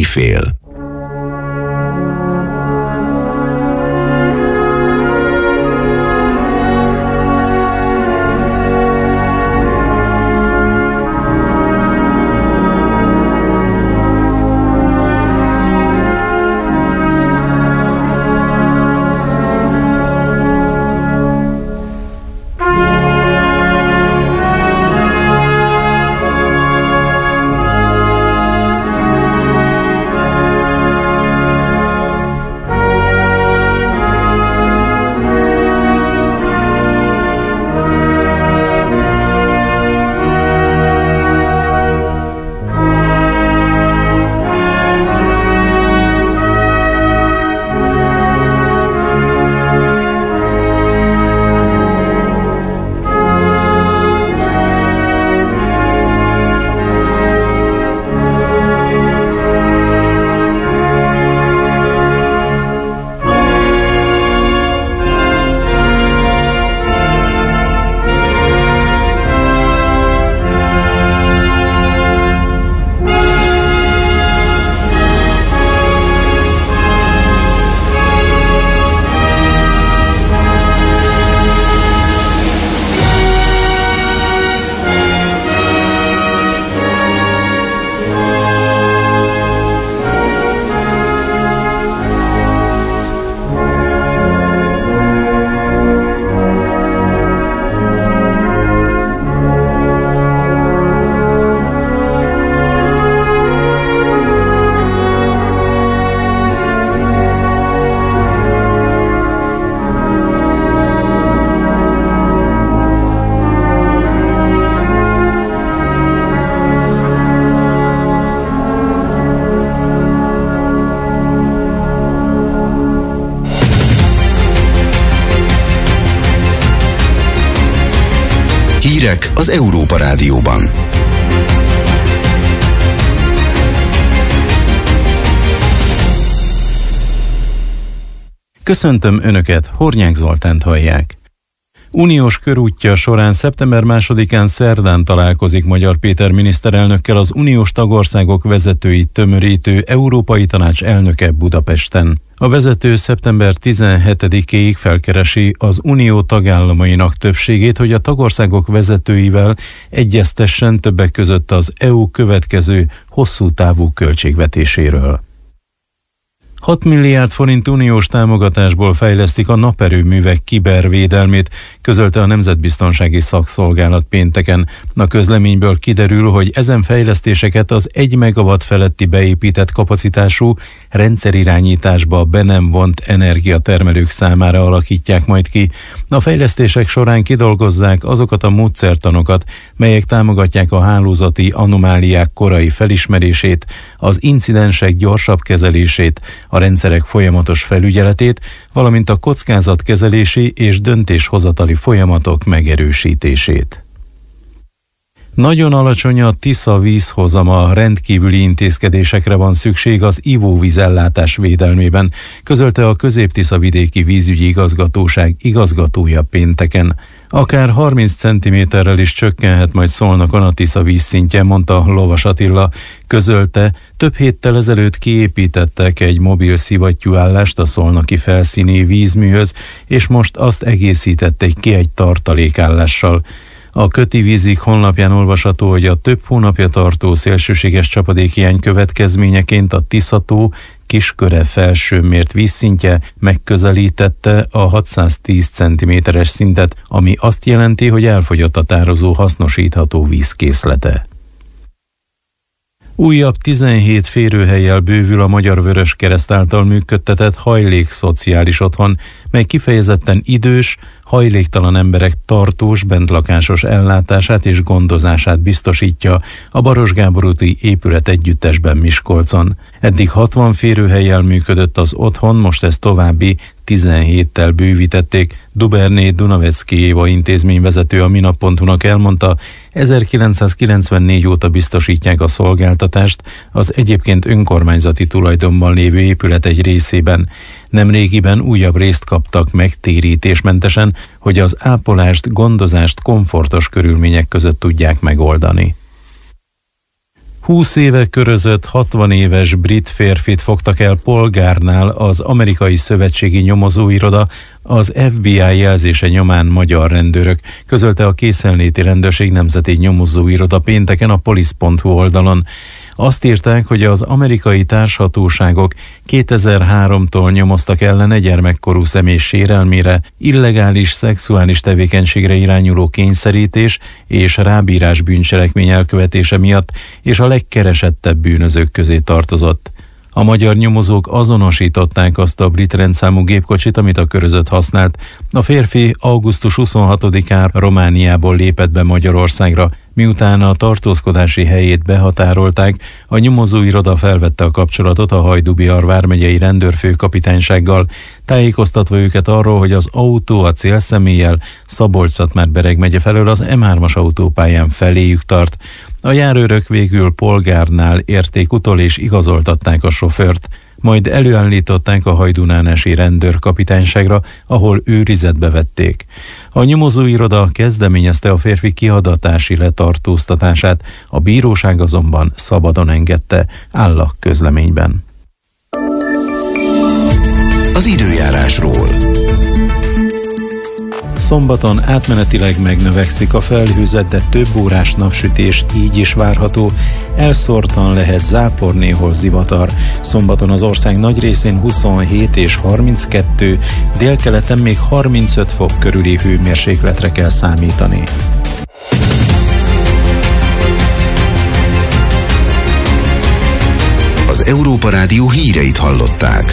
Újfél. Hírek az Európa Rádióban. Köszöntöm Önöket, Hornyák Zoltánt hallják. Uniós körútja során szeptember 2-án szerdán találkozik Magyar Péter miniszterelnökkel az uniós tagországok vezetőit tömörítő Európai Tanács elnöke Budapesten. A vezető szeptember 17-éig felkeresi az unió tagállamainak többségét, hogy a tagországok vezetőivel egyeztessen többek között az EU következő hosszú távú költségvetéséről. 6 milliárd forint uniós támogatásból fejlesztik a naperőművek kibervédelmét, közölte a Nemzetbiztonsági Szakszolgálat pénteken. A közleményből kiderül, hogy ezen fejlesztéseket az 1 megawatt feletti beépített kapacitású rendszerirányításba be nem vont energiatermelők számára alakítják majd ki. A fejlesztések során kidolgozzák azokat a módszertanokat, melyek támogatják a hálózati anomáliák korai felismerését, az incidensek gyorsabb kezelését, a rendszerek folyamatos felügyeletét, valamint a kockázatkezelési és döntéshozatali folyamatok megerősítését. Nagyon alacsony a Tisza vízhozama, rendkívüli intézkedésekre van szükség az ivóvízellátás védelmében, közölte a Közép-Tisza-vidéki vízügyi igazgatóság igazgatója pénteken. Akár 30 cm-rel is csökkenhet majd Szolnokon a Tisza vízszintje, mondta Lovas Attila. Közölte, több héttel ezelőtt kiépítettek egy mobil szivattyúállást a szolnoki felszíni vízműhöz, és most azt egészítették ki egy tartalékállással. A Köti Vízik honlapján olvasható, hogy a több hónapja tartó szélsőséges csapadékhiány következményeként a Tisza-tó Kisköre felső mért vízszintje megközelítette a 610 cm-es szintet, ami azt jelenti, hogy elfogyott a tározó hasznosítható vízkészlete. Újabb 17 férőhellyel bővül a Magyar Vöröskereszt által működtetett hajlékszociális otthon, mely kifejezetten idős, hajléktalan emberek tartós, bentlakásos ellátását és gondozását biztosítja a Baros Gábor úti épület együttesben Miskolcon. Eddig 60 férőhellyel működött az otthon, most ezt további 17-tel bővítették. Duberné Dunavecki Éva intézményvezető a minap.hu-nak elmondta, 1994 óta biztosítják a szolgáltatást az egyébként önkormányzati tulajdonban lévő épület egy részében. Nemrégiben újabb részt kaptak megtérítésmentesen, hogy az ápolást, gondozást komfortos körülmények között tudják megoldani. 20 éve körözött 60 éves brit férfit fogtak el polgárnál az amerikai szövetségi nyomozóiroda, az FBI jelzése nyomán magyar rendőrök, közölte a Készenléti Rendőrség Nemzeti Nyomozóiroda pénteken a police.hu oldalon. Azt írták, hogy az amerikai társhatóságok 2003-tól nyomoztak ellene gyermekkorú személy sérelmére, illegális szexuális tevékenységre irányuló kényszerítés és rábírás bűncselekmény elkövetése miatt, és a legkeresettebb bűnözők közé tartozott. A magyar nyomozók azonosították azt a brit rendszámú gépkocsit, amit a körözött használt. A férfi augusztus 26-án Romániából lépett be Magyarországra. Miután a tartózkodási helyét behatárolták, a nyomozóiroda felvette a kapcsolatot a Hajdú-Bihar vármegyei rendőrfőkapitánysággal, tájékoztatva őket arról, hogy az autó a célszemélyel Szabolcs-Szatmár-Bereg megye felől az M3-as autópályán feléjük tart. A járőrök végül polgárnál érték utol és igazoltatták a sofőrt, majd előállították a hajdúnánási rendőrkapitányságra, ahol őrizetbe vették. A nyomozóiroda kezdeményezte a férfi kihadatási letartóztatását, a bíróság azonban szabadon engedte, áll a közleményben. Az időjárásról. Szombaton átmenetileg megnövekszik a felhőzet, de több órás napsütés így is várható. Elszórtan lehet zápor, néhol zivatar. Szombaton az ország nagy részén 27 és 32, délkeleten még 35 fok körüli hőmérsékletre kell számítani. Az Európa Rádió híreit hallották.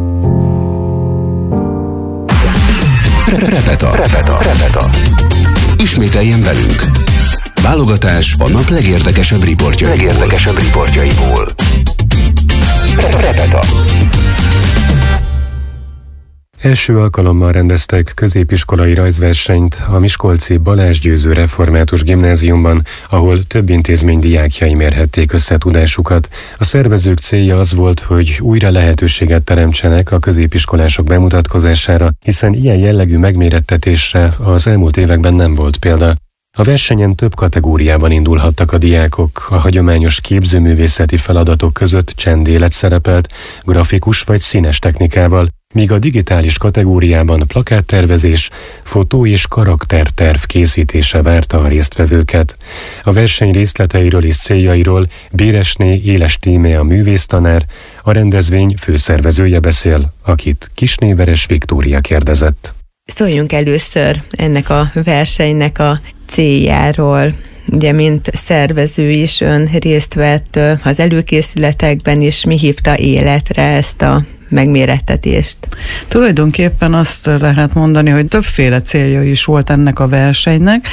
Repeta. Ismételjen velünk! Válogatás a nap legérdekesebb riportjaiból. Repeta. Első alkalommal rendeztek középiskolai rajzversenyt a miskolci Balázs Győző Református Gimnáziumban, ahol több intézmény diákjai mérhették össze tudásukat. A szervezők célja az volt, hogy újra lehetőséget teremtsenek a középiskolások bemutatkozására, hiszen ilyen jellegű megmérettetésre az elmúlt években nem volt példa. A versenyen több kategóriában indulhattak a diákok, a hagyományos képzőművészeti feladatok között csendélet szerepelt, grafikus vagy színes technikával, míg a digitális kategóriában plakáttervezés, fotó- és karakterterv készítése várta a résztvevőket. A verseny részleteiről és céljairól Béresné Éles Tímea a művésztanár, a rendezvény főszervezője beszél, akit Kisnéveres Viktória kérdezett. Szóljunk először ennek a versenynek a céljáról. Ugye, mint szervező is ön részt vett az előkészületekben is, mi hívta életre ezt a megmérettetést? Tulajdonképpen azt lehet mondani, hogy többféle célja is volt ennek a versenynek.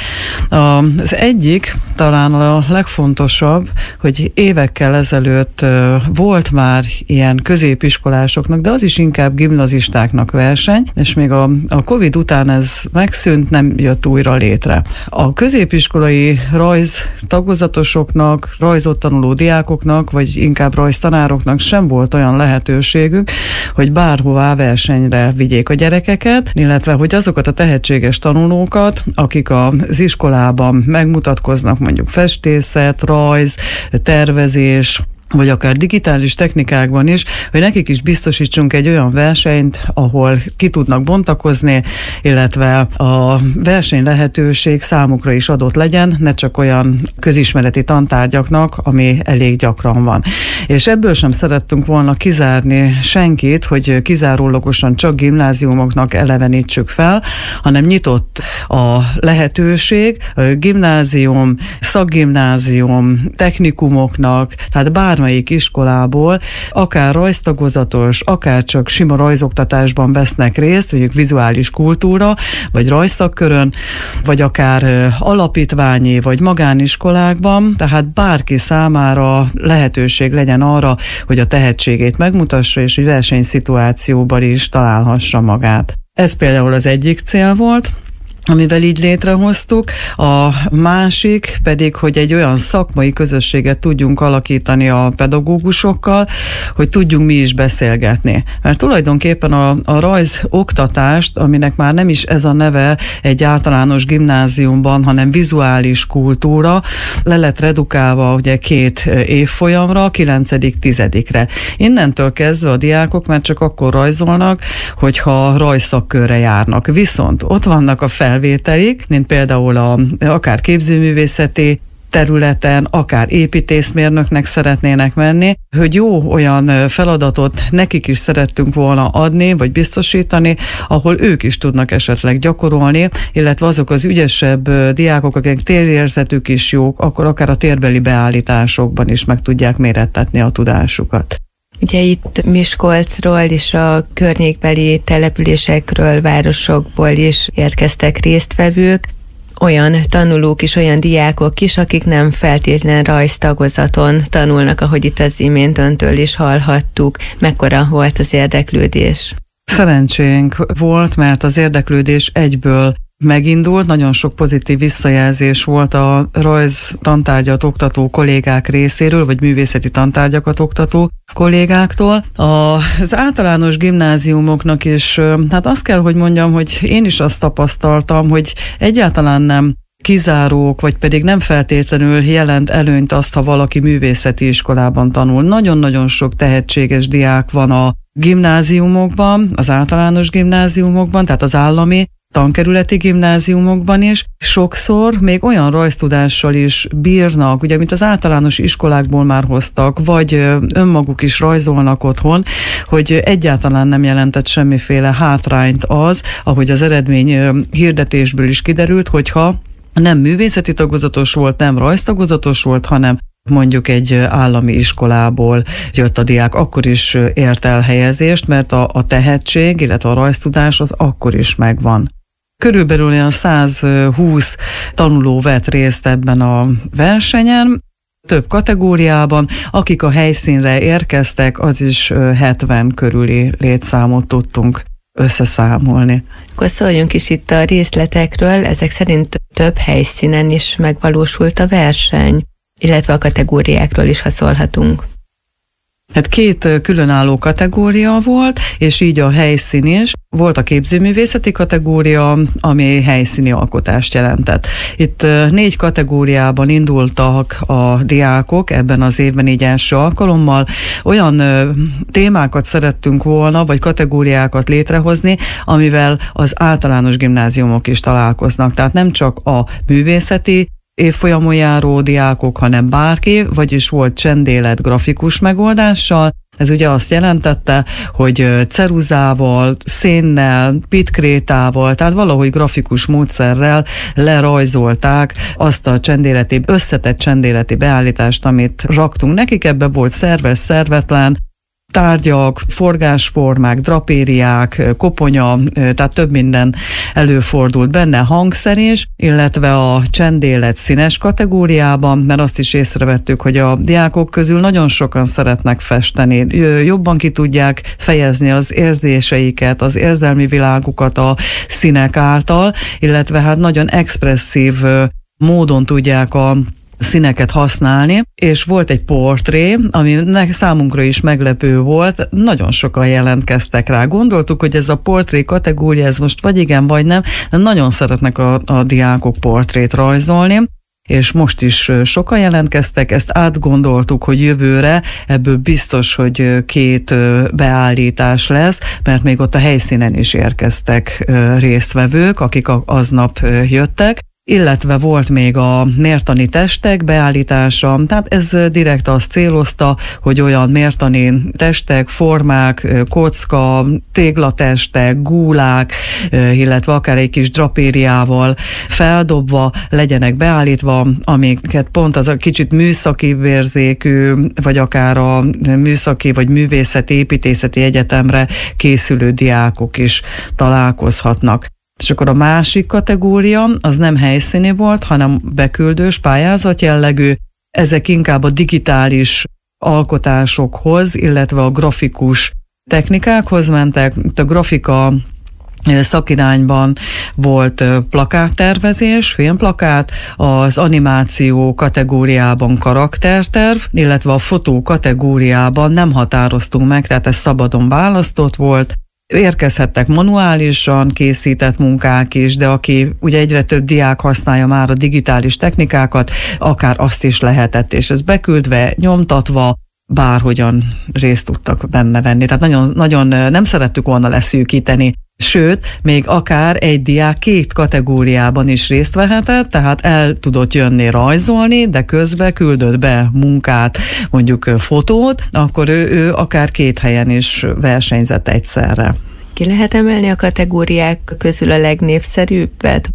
Az egyik, talán a legfontosabb, hogy évekkel ezelőtt volt már ilyen középiskolásoknak, de az is inkább gimnazistáknak verseny, és még a Covid után ez megszűnt, nem jött újra létre. A középiskolai rajz tagozatosoknak, rajzot tanuló diákoknak, vagy inkább rajztanároknak sem volt olyan lehetőségük, hogy bárhová versenyre vigyék a gyerekeket, illetve hogy azokat a tehetséges tanulókat, akik az iskolában megmutatkoznak, mondjuk festészet, rajz, tervezés, vagy akár digitális technikákban is, hogy nekik is biztosítsunk egy olyan versenyt, ahol ki tudnak bontakozni, illetve a verseny lehetőség számukra is adott legyen, ne csak olyan közismereti tantárgyaknak, ami elég gyakran van. És ebből sem szerettünk volna kizárni senkit, hogy kizárólagosan csak gimnáziumoknak elevenítsük fel, hanem nyitott a lehetőség, gimnázium, szakgimnázium, technikumoknak, tehát bármelyik iskolából, akár rajztagozatos, akár csak sima rajzoktatásban vesznek részt, mondjuk vizuális kultúra, vagy rajzszakkörön, vagy akár alapítványi, vagy magániskolákban, tehát bárki számára lehetőség legyen arra, hogy a tehetségét megmutassa, és hogy versenyszituációban is találhassa magát. Ez például az egyik cél volt, amivel így létrehoztuk. A másik pedig, hogy egy olyan szakmai közösséget tudjunk alakítani a pedagógusokkal, hogy tudjunk mi is beszélgetni. Mert tulajdonképpen a rajz oktatást, aminek már nem is ez a neve egy általános gimnáziumban, hanem vizuális kultúra, le lett redukálva ugye 2 évfolyamra, 9.-10-re. Innentől kezdve a diákok már csak akkor rajzolnak, hogyha rajzszakkörre járnak. Viszont ott vannak a felvételik, mint például akár képzőművészeti területen, akár építészmérnöknek szeretnének menni, hogy jó olyan feladatot nekik is szerettünk volna adni, vagy biztosítani, ahol ők is tudnak esetleg gyakorolni, illetve azok az ügyesebb diákok, akik térérzetük is jók, akkor akár a térbeli beállításokban is meg tudják mérettetni a tudásukat. Ugye itt Miskolcról és a környékbeli településekről, városokból is érkeztek résztvevők, olyan tanulók is, olyan diákok is, akik nem feltétlen rajztagozaton tanulnak, ahogy itt az imént öntől is hallhattuk. Mekkora volt az érdeklődés? Szerencsénk volt, mert az érdeklődés egyből megindult, nagyon sok pozitív visszajelzés volt a rajz tantárgyat oktató kollégák részéről, vagy művészeti tantárgyakat oktató kollégáktól. Az általános gimnáziumoknak is, hát azt kell, hogy mondjam, hogy én is azt tapasztaltam, hogy egyáltalán nem kizárók, vagy pedig nem feltétlenül jelent előnyt azt, ha valaki művészeti iskolában tanul. Nagyon-nagyon sok tehetséges diák van a gimnáziumokban, az általános gimnáziumokban, tehát az állami tankerületi gimnáziumokban is. Sokszor még olyan rajztudással is bírnak, ugye, mint az általános iskolákból már hoztak, vagy önmaguk is rajzolnak otthon, hogy egyáltalán nem jelentett semmiféle hátrányt az, ahogy az eredmény hirdetésből is kiderült, hogyha nem művészeti tagozatos volt, nem rajztagozatos volt, hanem mondjuk egy állami iskolából jött a diák, akkor is ért el helyezést, mert a tehetség, illetve a rajztudás az akkor is megvan. Körülbelül olyan 120 tanuló vett részt ebben a versenyen, több kategóriában, akik a helyszínre érkeztek, az is 70 körüli létszámot tudtunk összeszámolni. Akkor szóljunk is itt a részletekről, ezek szerint több helyszínen is megvalósult a verseny, illetve a kategóriákról is, ha szólhatunk. Hát 2 különálló kategória volt, és így a helyszín is. Volt a képzőművészeti kategória, ami helyszíni alkotást jelentett. Itt 4 kategóriában indultak a diákok ebben az évben, így első alkalommal. Olyan témákat szerettünk volna, vagy kategóriákat létrehozni, amivel az általános gimnáziumok is találkoznak. Tehát nem csak a művészeti évfolyamon járó diákok, hanem bárki, vagyis volt csendélet grafikus megoldással. Ez ugye azt jelentette, hogy ceruzával, szénnel, pitkrétával, tehát valahogy grafikus módszerrel lerajzolták azt a csendéleti, összetett csendéleti beállítást, amit raktunk nekik. Ebbe volt szerves, szervetlen, tárgyak, forgásformák, drapériák, koponya, tehát több minden előfordult benne, hangszer is, illetve a csendélet színes kategóriában, mert azt is észrevettük, hogy a diákok közül nagyon sokan szeretnek festeni, jobban ki tudják fejezni az érzéseiket, az érzelmi világukat a színek által, illetve hát nagyon expresszív módon tudják a színeket használni, és volt egy portré, ami számunkra is meglepő volt, nagyon sokan jelentkeztek rá. Gondoltuk, hogy ez a portré kategória, ez most vagy igen, vagy nem, de nagyon szeretnek a diákok portrét rajzolni, és most is sokan jelentkeztek, ezt átgondoltuk, hogy jövőre ebből biztos, hogy 2 beállítás lesz, mert még ott a helyszínen is érkeztek résztvevők, akik aznap jöttek, illetve volt még a mértani testek beállítása, tehát ez direkt azt célozta, hogy olyan mértani testek, formák, kocka, téglatestek, gúlák, illetve akár egy kis drapériával feldobva legyenek beállítva, amiket pont az a kicsit műszaki érzékű, vagy akár a műszaki vagy művészeti, építészeti egyetemre készülő diákok is találkozhatnak. És akkor a másik kategória, az nem helyszíni volt, hanem beküldős, pályázat jellegű. Ezek inkább a digitális alkotásokhoz, illetve a grafikus technikákhoz mentek. A grafika szakirányban volt plakáttervezés, filmplakát, az animáció kategóriában karakterterv, illetve a fotó kategóriában nem határoztunk meg, tehát ez szabadon választott volt. Érkezhettek manuálisan készített munkák is, de aki ugye egyre több diák használja már a digitális technikákat, akár azt is lehetett, és ez beküldve, nyomtatva, bárhogyan részt tudtak benne venni. Tehát nagyon, nagyon nem szerettük volna leszűkíteni, sőt, még akár egy diák 2 kategóriában is részt vehetett, tehát el tudott jönni rajzolni, de közben küldött be munkát, mondjuk fotót, akkor ő akár 2 helyen is versenyzett egyszerre. Ki lehet emelni a kategóriák közül a legnépszerűbbet?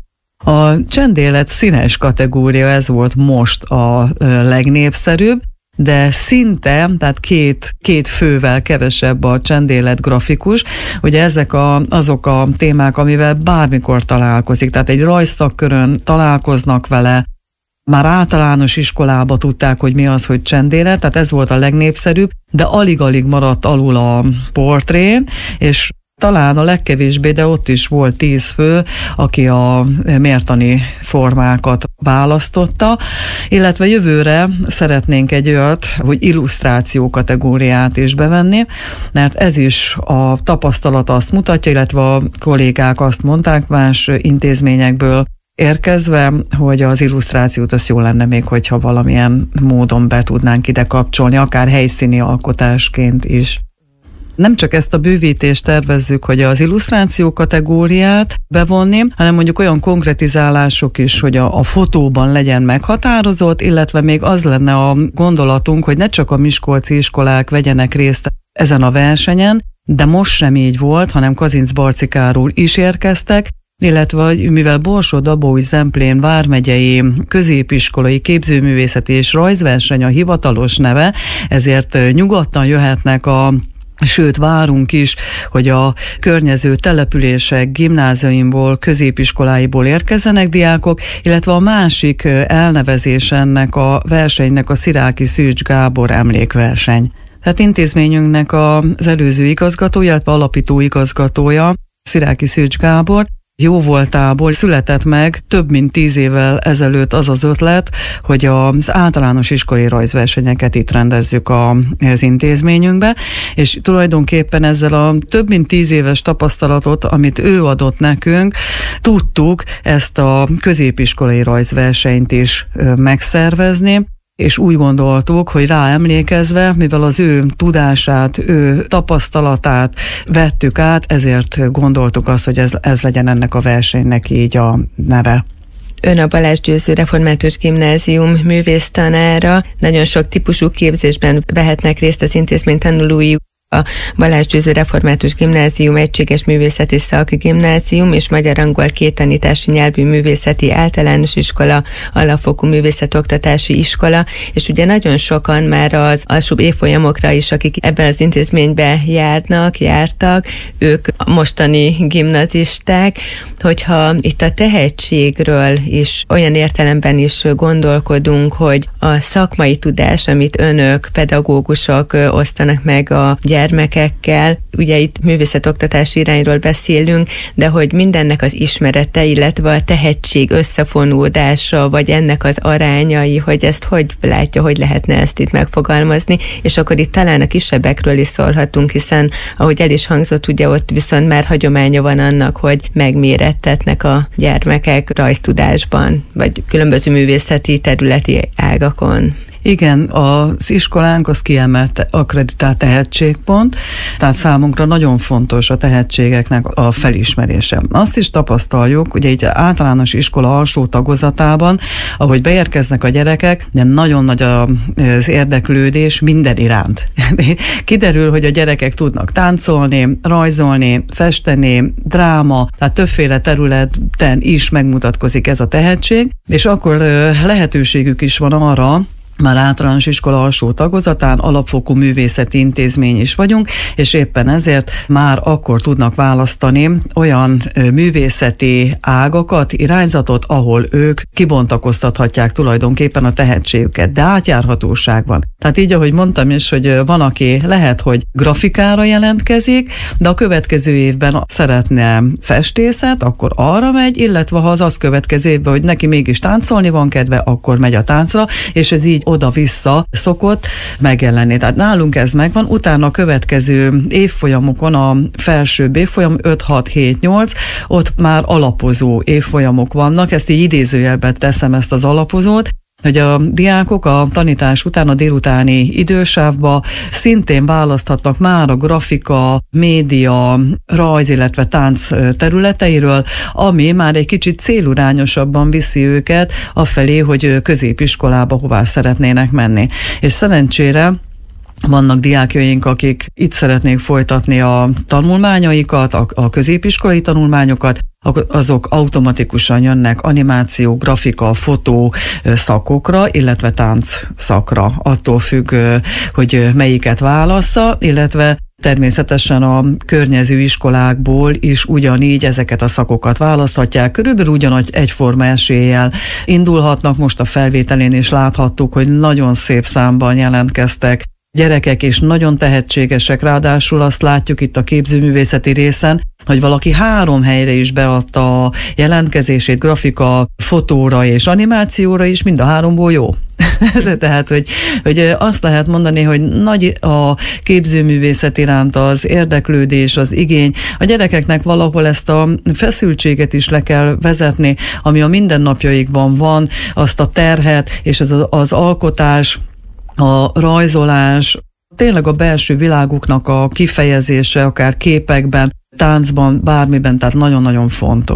A csendélet színes kategória, ez volt most a legnépszerűbb, de szinte, tehát két fővel kevesebb a csendélet grafikus. Ugye ezek azok a témák, amivel bármikor találkozik, tehát egy rajzszakkörön találkoznak vele, már általános iskolába tudták, hogy mi az, hogy csendélet, tehát ez volt a legnépszerűbb, de alig-alig maradt alul a portré, és talán a legkevésbé, de ott is volt 10 fő, aki a mértani formákat választotta, illetve jövőre szeretnénk egy olyat, hogy illusztráció kategóriát is bevenni, mert ez is a tapasztalat azt mutatja, illetve a kollégák azt mondták más intézményekből érkezve, hogy az illusztrációt az jó lenne még, hogyha valamilyen módon be tudnánk ide kapcsolni, akár helyszíni alkotásként is. Nem csak ezt a bővítést tervezzük, hogy az illusztráció kategóriát bevonni, hanem mondjuk olyan konkretizálások is, hogy a fotóban legyen meghatározott, illetve még az lenne a gondolatunk, hogy ne csak a miskolci iskolák vegyenek részt ezen a versenyen, de most sem így volt, hanem Kazincbarcikáról is érkeztek, illetve mivel Borsod-Abaúj-Zemplén vármegyei középiskolai képzőművészeti és rajzverseny a hivatalos neve, ezért nyugodtan jöhetnek a Sőt, várunk is, hogy a környező települések, gimnáziumból, középiskoláiból érkezzenek diákok, illetve a másik elnevezés ennek a versenynek a Sziráky Szűcs Gábor emlékverseny. Tehát intézményünknek az előző igazgatója, illetve alapító igazgatója, Sziráky Szűcs Gábor, jó voltából született meg több mint 10 évvel ezelőtt az az ötlet, hogy az általános iskolai rajzversenyeket itt rendezzük az intézményünkbe, és tulajdonképpen ezzel a több mint 10 éves tapasztalatot, amit ő adott nekünk, tudtuk ezt a középiskolai rajzversenyt is megszervezni, és úgy gondoltuk, hogy rá emlékezve, mivel az ő tudását, ő tapasztalatát vettük át, ezért gondoltuk azt, hogy ez legyen ennek a versenynek így a neve. Ön a Balázs Győző Református Gimnázium művésztanára, nagyon sok típusú képzésben vehetnek részt az intézmény tanulói. A Balázs Győző Református Gimnázium egységes művészeti szakgimnázium és magyar-angol két tanítási nyelvű művészeti általános iskola, alapfokú művészetoktatási iskola, és ugye nagyon sokan már az alsóbb évfolyamokra is, akik ebben az intézményben jártak, ők mostani gimnazisták, hogyha itt a tehetségről is olyan értelemben is gondolkodunk, hogy a szakmai tudás, amit önök, pedagógusok osztanak meg a gyermekekkel, ugye itt művészetoktatási irányról beszélünk, de hogy mindennek az ismerete, illetve a tehetség összefonódása, vagy ennek az arányai, hogy ezt hogy látja, hogy lehetne ezt itt megfogalmazni, és akkor itt talán a kisebbekről is szólhatunk, hiszen ahogy el is hangzott, ugye ott viszont már hagyománya van annak, hogy megmérettetnek a gyermekek rajztudásban, vagy különböző művészeti területi ágakon. Igen, az iskolánk az kiemelt akkreditált tehetségpont, tehát számunkra nagyon fontos a tehetségeknek a felismerése. Azt is tapasztaljuk, ugye így általános iskola alsó tagozatában, ahogy beérkeznek a gyerekek, de nagyon nagy az érdeklődés minden iránt. Kiderül, hogy a gyerekek tudnak táncolni, rajzolni, festeni, dráma, tehát többféle területen is megmutatkozik ez a tehetség, és akkor lehetőségük is van arra, már általános iskola alsó tagozatán alapfokú művészeti intézmény is vagyunk, és éppen ezért már akkor tudnak választani olyan művészeti ágakat, irányzatot, ahol ők kibontakoztathatják tulajdonképpen a tehetségüket, de átjárhatóság van. Tehát így, ahogy mondtam is, hogy van, aki lehet, hogy grafikára jelentkezik, de a következő évben szeretne festészet, akkor arra megy, illetve ha az következő évben, hogy neki mégis táncolni van kedve, akkor megy a táncra, és ez így oda-vissza szokott megjelenni. Tehát nálunk ez megvan, utána a következő évfolyamokon, a felsőbb évfolyam 5-6-7-8, ott már alapozó évfolyamok vannak, ezt így idézőjelben teszem, ezt az alapozót, hogy a diákok a tanítás után a délutáni idősávba szintén választhatnak már a grafika, média, rajz, illetve tánc területeiről, ami már egy kicsit célirányosabban viszi őket afelé, hogy középiskolába hová szeretnének menni. És szerencsére vannak diákjaink, akik itt szeretnék folytatni a tanulmányaikat, a középiskolai tanulmányokat, azok automatikusan jönnek animáció, grafika, fotó szakokra, illetve tánc szakra. Attól függ, hogy melyiket válassza, illetve természetesen a környező iskolákból is ugyanígy ezeket a szakokat választhatják. Körülbelül ugyanagy egyforma eséllyel indulhatnak. Most a felvételén is láthattuk, hogy nagyon szép számban jelentkeztek gyerekek, és nagyon tehetségesek, ráadásul azt látjuk itt a képzőművészeti részen, hogy valaki 3 helyre is beadta a jelentkezését, grafika, fotóra és animációra is, mind a 3-ból jó. Tehát, hogy azt lehet mondani, hogy nagy a képzőművészet iránt az érdeklődés, az igény. A gyerekeknek valahol ezt a feszültséget is le kell vezetni, ami a mindennapjaikban van, azt a terhet, és az alkotás, a rajzolás, tényleg a belső világuknak a kifejezése, akár képekben, táncban, bármiben, tehát nagyon-nagyon fontos.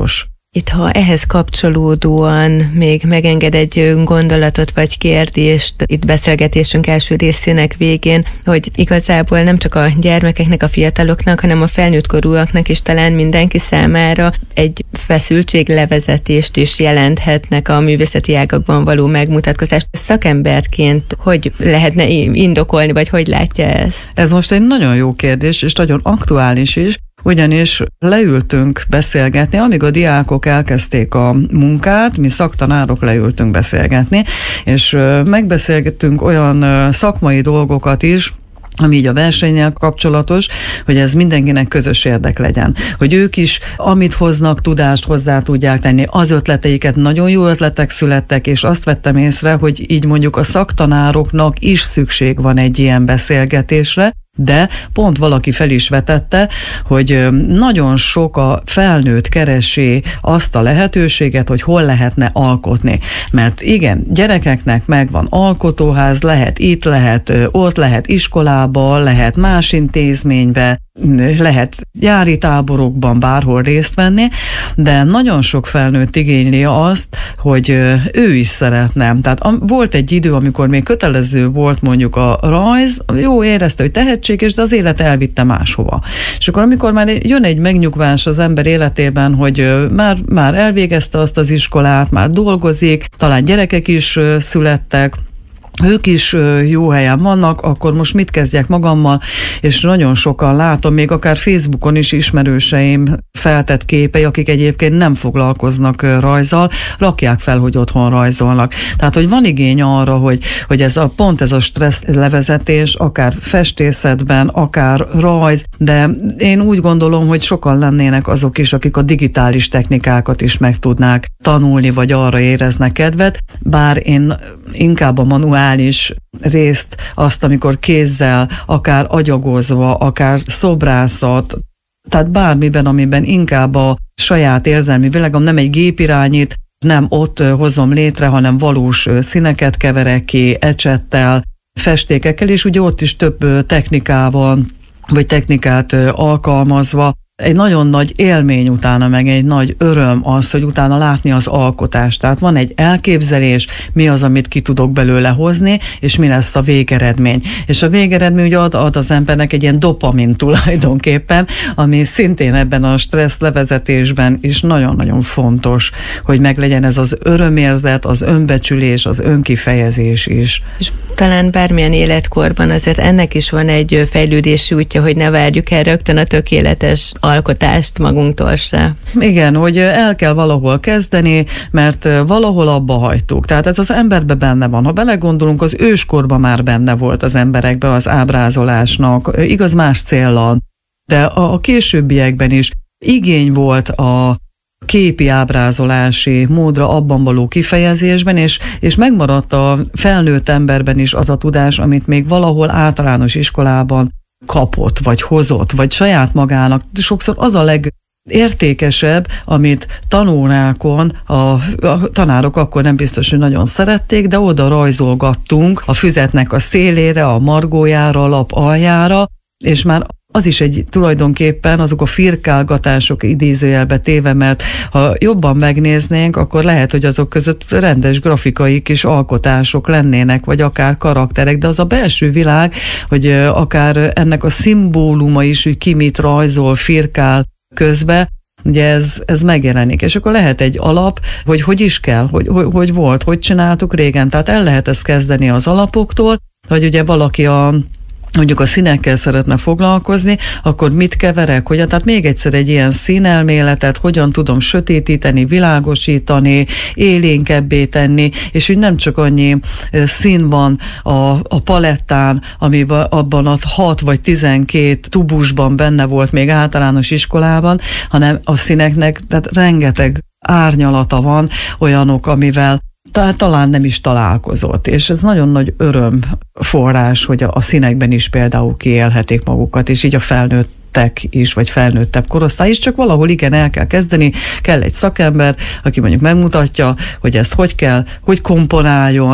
Itt, ha ehhez kapcsolódóan még megenged egy gondolatot vagy kérdést itt beszélgetésünk első részének végén, hogy igazából nem csak a gyermekeknek, a fiataloknak, hanem a felnőtt korúaknak is talán mindenki számára egy feszültséglevezetést is jelenthetnek a művészeti ágakban való megmutatkozást. Szakemberként hogy lehetne indokolni, vagy hogy látja ezt? Ez most egy nagyon jó kérdés, és nagyon aktuális is, ugyanis leültünk beszélgetni, amíg a diákok elkezdték a munkát, mi szaktanárok leültünk beszélgetni, és megbeszélgettünk olyan szakmai dolgokat is, ami így a versennyel kapcsolatos, hogy ez mindenkinek közös érdek legyen. Hogy ők is, amit hoznak, tudást hozzá tudják tenni, az ötleteiket, nagyon jó ötletek születtek, és azt vettem észre, hogy így mondjuk a szaktanároknak is szükség van egy ilyen beszélgetésre, de pont valaki fel is vetette, hogy nagyon sok a felnőtt keresi azt a lehetőséget, hogy hol lehetne alkotni. Mert igen, gyerekeknek megvan alkotóház, lehet itt, lehet ott, lehet iskolába, lehet más intézménybe, lehet gyári táborokban bárhol részt venni, de nagyon sok felnőtt igényli azt, hogy ő is szeretne. Tehát volt egy idő, amikor még kötelező volt mondjuk a rajz, jó érezte, hogy tehetséges, de az élet elvitte máshova. És akkor amikor már jön egy megnyugvás az ember életében, hogy már elvégezte azt az iskolát, már dolgozik, talán gyerekek is születtek, ők is jó helyen vannak, akkor most mit kezdjek magammal, és nagyon sokan látom, még akár Facebookon is ismerőseim feltett képei, akik egyébként nem foglalkoznak rajzzal, rakják fel, hogy otthon rajzolnak. Tehát, hogy van igény arra, hogy pont ez a stressz levezetés, akár festészetben, akár rajz, de én úgy gondolom, hogy sokan lennének azok is, akik a digitális technikákat is meg tudnák tanulni, vagy arra éreznek kedvet, bár én inkább a manuális részt, azt, amikor kézzel, akár agyagozva, akár szobrászat, tehát bármiben, amiben inkább a saját érzelmi világom, nem egy gép irányít, nem ott hozom létre, hanem valós színeket keverek ki, ecsettel, festékekkel, és ugye ott is több technikával, vagy technikát alkalmazva, egy nagyon nagy élmény utána, meg egy nagy öröm az, hogy utána látni az alkotást. Tehát van egy elképzelés, mi az, amit ki tudok belőle hozni, és mi lesz a végeredmény. És a végeredmény ugye ad az embernek egy ilyen dopamin tulajdonképpen, ami szintén ebben a stressz levezetésben is nagyon-nagyon fontos, hogy meglegyen ez az örömérzet, az önbecsülés, az önkifejezés is. És talán bármilyen életkorban azért ennek is van egy fejlődési útja, hogy ne várjuk el rögtön a tökéletes alkotást magunktól se. Igen, hogy el kell valahol kezdeni, mert valahol abba hagytuk. Tehát ez az emberben benne van. Ha belegondolunk, az őskorban már benne volt az emberekben az ábrázolásnak, igaz más céllal, de a későbbiekben is igény volt a képi ábrázolási módra, abban való kifejezésben, és megmaradt a felnőtt emberben is az a tudás, amit még valahol általános iskolában kapott, vagy hozott, vagy saját magának. Sokszor az a legértékesebb, amit tanórákon a tanárok akkor nem biztos, hogy nagyon szerették, de oda rajzolgattunk a füzetnek a szélére, a margójára, a lap aljára, és már az is egy tulajdonképpen azok a firkálgatások idézőjelbe téve, mert ha jobban megnéznénk, akkor lehet, hogy azok között rendes grafikai kis alkotások lennének, vagy akár karakterek, de az a belső világ, hogy akár ennek a szimbóluma is, hogy ki mit rajzol, firkál közbe, ugye ez megjelenik. És akkor lehet egy alap, hogy is kell, hogy volt, hogy csináltuk régen. Tehát el lehet ezt kezdeni az alapoktól, hogy ugye valaki mondjuk a színekkel szeretne foglalkozni, akkor mit keverek, hogyan, tehát még egyszer egy ilyen színelméletet, hogyan tudom sötétíteni, világosítani, élénkebbé tenni, és hogy nem csak annyi szín van a palettán, amiben abban a 6 vagy 12 tubusban benne volt még általános iskolában, hanem a színeknek, tehát rengeteg árnyalata van, olyanok, amivel talán nem is találkozott, és ez nagyon nagy örömforrás, hogy a színekben is például kiélhetik magukat, és így a felnőttek is, vagy felnőttebb korosztály is, csak valahol igen el kell kezdeni, kell egy szakember, aki mondjuk megmutatja, hogy ezt hogy kell, hogy komponáljon,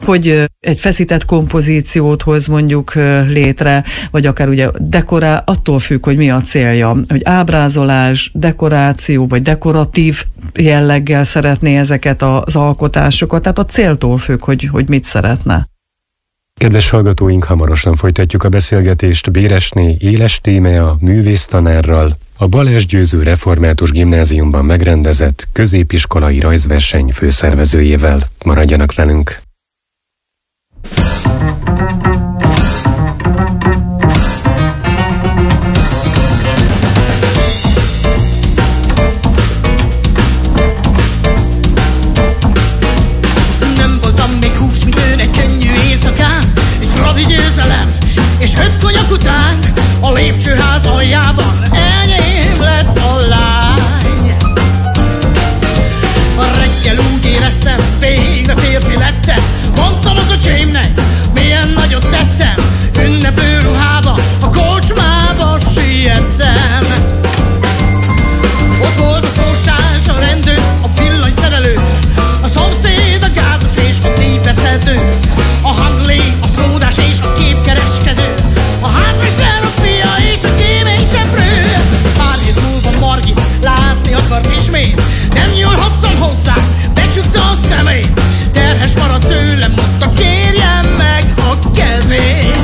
hogy egy feszített kompozíciót hoz mondjuk létre, vagy akár ugye dekorál, attól függ, hogy mi a célja, hogy ábrázolás, dekoráció, vagy dekoratív jelleggel szeretné ezeket az alkotásokat, tehát a céltól függ, hogy mit szeretne. Kedves hallgatóink, hamarosan folytatjuk a beszélgetést Béresné Éles Tímea művésztanárral, a Balázs Győző Református Gimnáziumban megrendezett középiskolai rajzverseny főszervezőjével. Maradjanak velünk! Nem voltam még 20, mint ön egy könnyű éjszakán, egy fradi győzelem, és 5 konyak után a lépcsőház aljában enyém lett a lány. A reggel úgy éreztem, végre férfi lettem, mondtam az öcsémnek, milyen nagyot tettem, ünneplő ruhába, a kocsmába siettem. Ott volt a postás, a rendőr, a villanyszerelő, a szomszéd, a gázos és a díjbeszedő, a handlé, a szódás és a képkereskedő, a házmester, a fia és a kéményseprő. Pár hét múlva Margit látni akart ismét, nem nyúlhattam hozzá, becsukta a szemét, terhes maradt tőlem, mondta kérjem meg a kezét.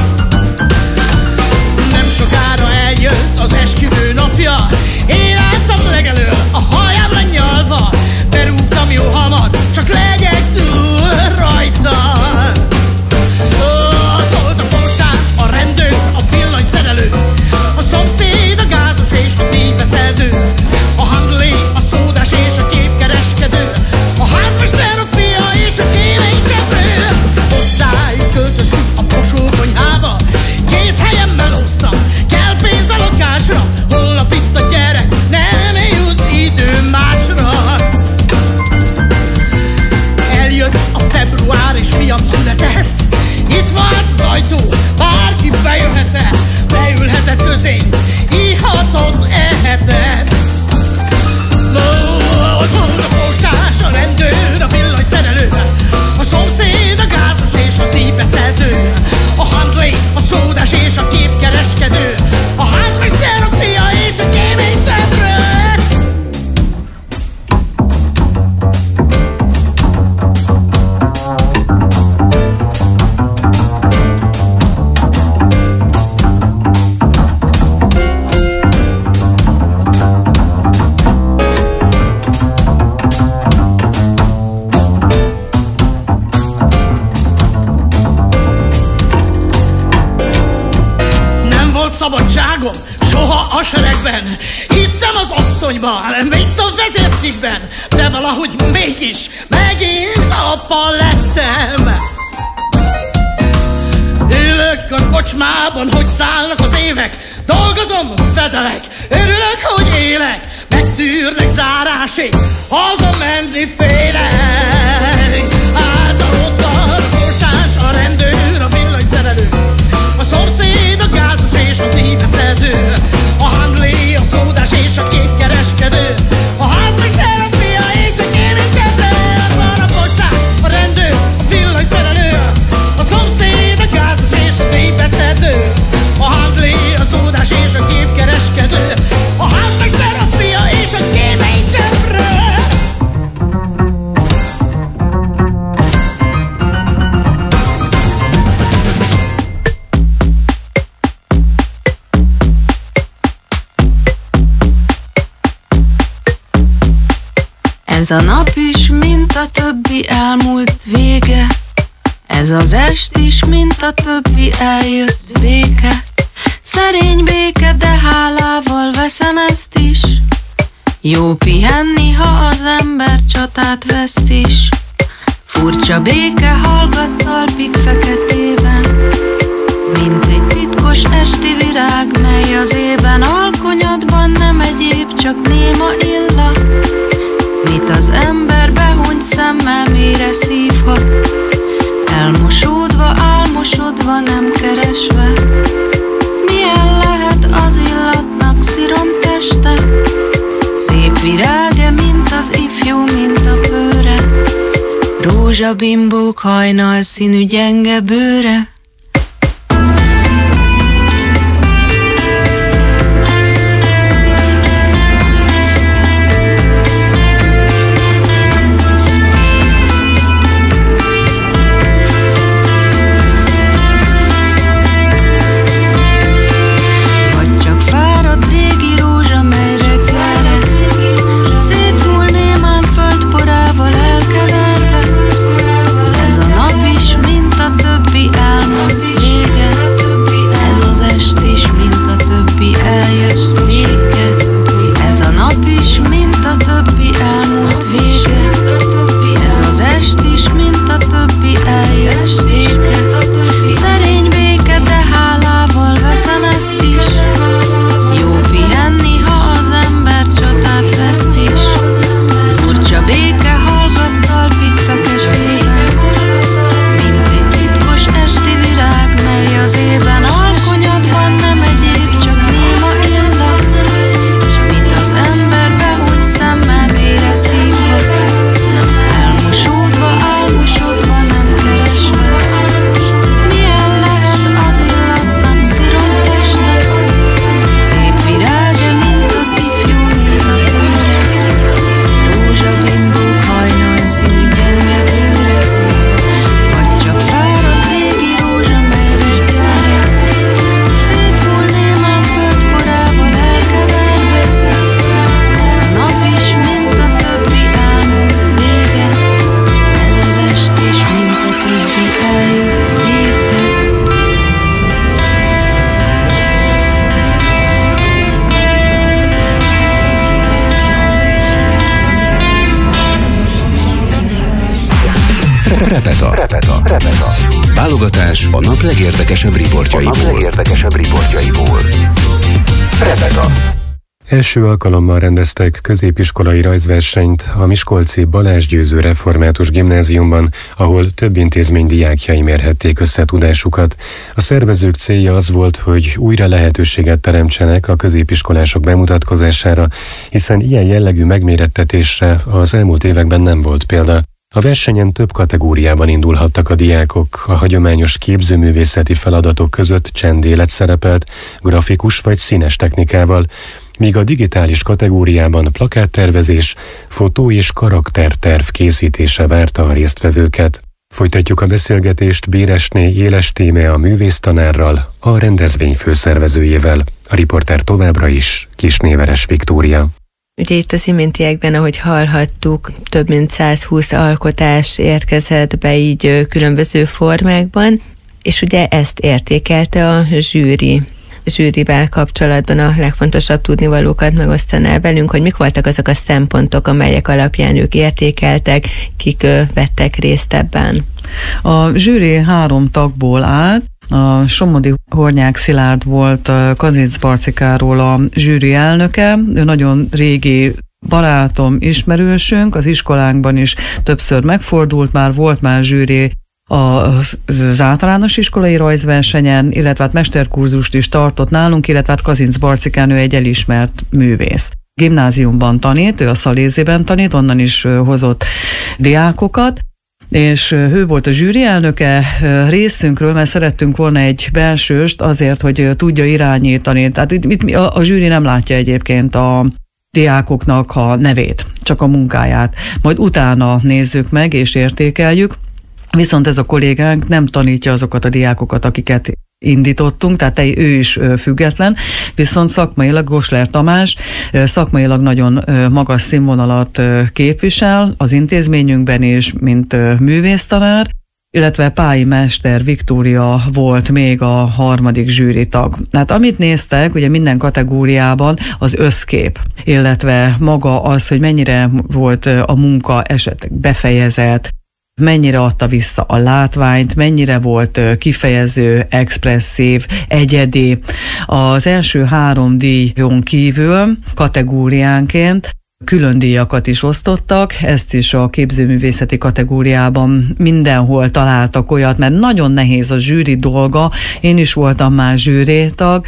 Nem sokára eljött az esküvő napja, én álltam legelől, a hajám lenyalva, berúgtam jó hamar, csak legyek túl rajta. Ott volt a postán, a rendőr, a villanyszerelő, a szomszéd, a gázos és a díjbeszedő, a handlé, a szódás és a képkereskedő, a házmester, a fia és a kéményseprő. Hozzájuk költöztük a posókonyhába, 2 helyen melóztam, kell pénz a lakásra, holnap itt a gyerek, nem jut idő másra. Eljött a február és fiam született, nyitva állt az ajtó, bárki bejöhetett, beülhetett közénk, ihatott, ehetett. Ott volt a postás, a rendőr, a villanyszerelő, a szomszéd, a gázos és a díjbeszedő, a handlé, a szódás és a képkereskedő, a házmester, a fia és a kéményseprő. Szabadságom, soha a seregben, hittem az asszonyban, mint a vezércikkben, de valahogy mégis megint apa lettem. Ülök a kocsmában, hogy szállnak az évek, dolgozom, fedelek, örülök, hogy élek, megtűrnek zárásig, hazamenni félek. Által ott van a postás, a rendőr, a villanyszerelő, a szomszéd, a gázos és a díjbeszedő, a handlé, a szódás és a képkereskedő, a házmester, a fia és a kéményseprő. Van a postán, a rendőr, a villanyszerelő, a szomszéd, a gázos és a díjbeszedő, a handlé, a szódás és a képkereskedő, a házmester, a fia és a kéményseprő. Ez a nap is, mint a többi elmúlt vége, ez az est is, mint a többi eljött béke. Szerény béke, de hálával veszem ezt is. Jó pihenni, ha az ember csatát veszt is. Furcsa béke hallgat talpig feketében, mint egy titkos esti virág, mely az ében alkonyatban nem egyéb, csak néma illat. Mit az ember behunyt szemmel mélyre szívhat, elmosódva, álmosodva, nem keresve. Milyen lehet az illatnak szirom teste, szép viráge, mint az ifjú, mint a bőre. Rózsa Rózsabimbók hajnal színű gyenge bőre. Repeta. Válogatás a nap legérdekesebb riportjaiból. Repeta. Első alkalommal rendeztek középiskolai rajzversenyt a miskolci Balázs Győző Református Gimnáziumban, ahol több intézmény diákjai mérhették össze tudásukat. A szervezők célja az volt, hogy újra lehetőséget teremtsenek a középiskolások bemutatkozására, hiszen ilyen jellegű megmérettetésre az elmúlt években nem volt példa. A versenyen több kategóriában indulhattak a diákok, a hagyományos képzőművészeti feladatok között csendélet szerepelt, grafikus vagy színes technikával, míg a digitális kategóriában plakáttervezés, fotó- és karakterterv készítése várta a résztvevőket. Folytatjuk a beszélgetést Béresné Éles Tíme a művésztanárral, a rendezvény főszervezőjével. A riporter továbbra is Kisnéveres Viktória. Ugye itt az iméntiekben, ahogy hallhattuk, több mint 120 alkotás érkezett be így különböző formákban, és ugye ezt értékelte a zsűri. A zsűrivel kapcsolatban a legfontosabb tudnivalókat megosztaná velünk, hogy mik voltak azok a szempontok, amelyek alapján ők értékeltek, kik vettek részt ebben. A zsűri 3 tagból állt. A Somodi Hornyák Szilárd volt Kazinc Barcikáról a zsűri elnöke, ő nagyon régi barátom, ismerősünk, az iskolánkban is többször megfordult, volt már zsűri az általános iskolai rajzversenyen, illetve hát mesterkurzust is tartott nálunk, illetve hát Kazinc Barcikán ő egy elismert művész. Gimnáziumban tanít, ő a Szaléziben tanít, onnan is hozott diákokat, és ő volt a zsűri elnöke részünkről, mert szerettünk volna egy belsőst azért, hogy tudja irányítani. Tehát itt a zsűri nem látja egyébként a diákoknak a nevét, csak a munkáját. Majd utána nézzük meg és értékeljük. Viszont ez a kollégánk nem tanítja azokat a diákokat, akiket indítottunk, tehát ő is független, viszont szakmailag Gosler Tamás szakmailag nagyon magas színvonalat képvisel az intézményünkben is, mint művésztanár, illetve Pályi Mester Viktória volt még a 3. zsűritag. Hát amit néztek, ugye minden kategóriában az összkép, illetve maga az, hogy mennyire volt a munka esetleg befejezett, mennyire adta vissza a látványt, mennyire volt kifejező, expresszív, egyedi. Az első 3 díjon kívül kategóriánként külön díjakat is osztottak, ezt is a képzőművészeti kategóriában mindenhol találtak olyat, mert nagyon nehéz a zsűri dolga, én is voltam már zsűritag,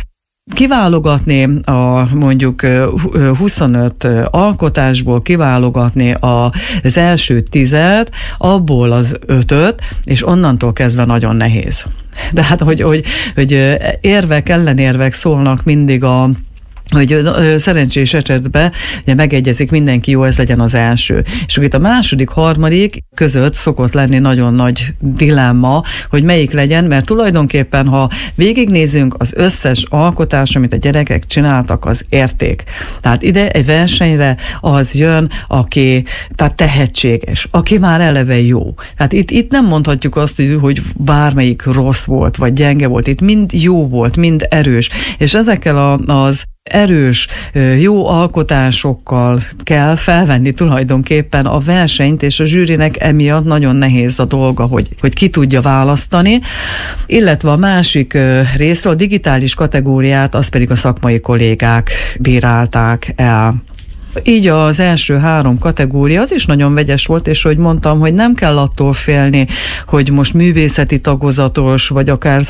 kiválogatni mondjuk 25 alkotásból, kiválogatni az első 10-et, abból az 5-öt, és onnantól kezdve nagyon nehéz. De hát, hogy érvek, ellenérvek szólnak mindig hogy szerencsés esetben ugye megegyezik mindenki, jó, ez legyen az első. És akkor itt a második, harmadik között szokott lenni nagyon nagy dilemma, hogy melyik legyen, mert tulajdonképpen, ha végignézünk, az összes alkotás, amit a gyerekek csináltak, az érték. Tehát ide egy versenyre az jön, aki tehát tehetséges, aki már eleve jó. Tehát itt nem mondhatjuk azt, hogy bármelyik rossz volt, vagy gyenge volt, itt mind jó volt, mind erős. És ezekkel az erős, jó alkotásokkal kell felvenni tulajdonképpen a versenyt, és a zsűrinek emiatt nagyon nehéz a dolga, hogy ki tudja választani, illetve a másik részről a digitális kategóriát, az pedig a szakmai kollégák bírálták el. Így az első 3 kategória az is nagyon vegyes volt, és hogy mondtam, hogy nem kell attól félni, hogy most művészeti tagozatos, vagy akár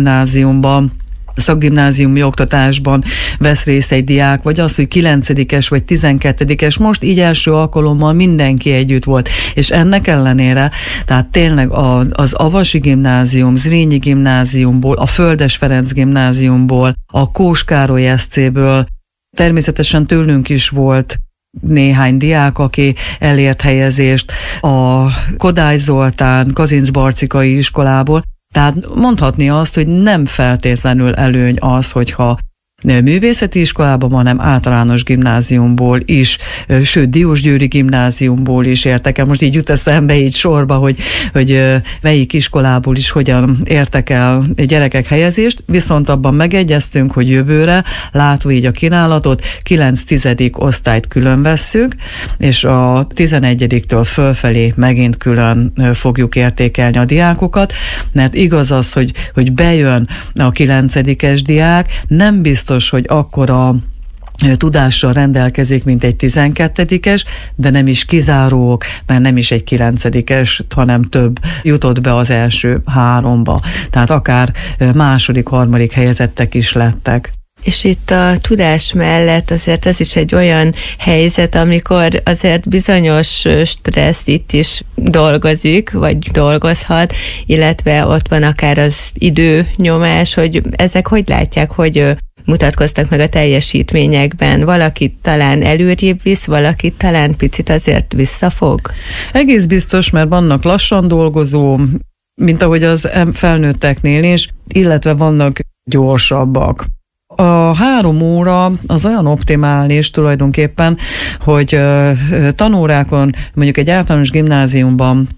szakgimnáziumi oktatásban vesz részt egy diák, vagy az, hogy 9-es vagy 12-es, most így első alkalommal mindenki együtt volt. És ennek ellenére, tehát tényleg az Avasi Gimnázium, Zrínyi Gimnáziumból, a Földes Ferenc Gimnáziumból, a Kós Károly SC-ből, természetesen tőlünk is volt néhány diák, aki elért helyezést, a Kodály Zoltán, Kazincbarcikai iskolából. Tehát mondhatni azt, hogy nem feltétlenül előny az, hogyha művészeti iskolában, hanem általános gimnáziumból is, sőt, Diósgyőri gimnáziumból is értek el. Most így jut eszembe így sorba, hogy melyik iskolából is hogyan értek el gyerekek helyezést, viszont abban megegyeztünk, hogy jövőre, látva így a kínálatot, 9-10. osztályt külön vesszük, és a 11-től fölfelé megint külön fogjuk értékelni a diákokat, mert igaz az, hogy bejön a 9-es diák, nem biztos, hogy akkora tudással rendelkezik, mint egy 12-es, de nem is kizárók, mert nem is egy 9-es, hanem több jutott be az első 3-ba. Tehát akár második, harmadik helyezettek is lettek. És itt a tudás mellett azért ez is egy olyan helyzet, amikor azért bizonyos stressz itt is dolgozik, vagy dolgozhat, illetve ott van akár az időnyomás, hogy ezek hogy látják, hogy mutatkoztak meg a teljesítményekben. Valakit talán előrébb visz, valakit talán picit azért visszafog? Egész biztos, mert vannak lassan dolgozó, mint ahogy az felnőtteknél is, illetve vannak gyorsabbak. A 3 óra az olyan optimális tulajdonképpen, hogy tanórákon, mondjuk egy általános gimnáziumban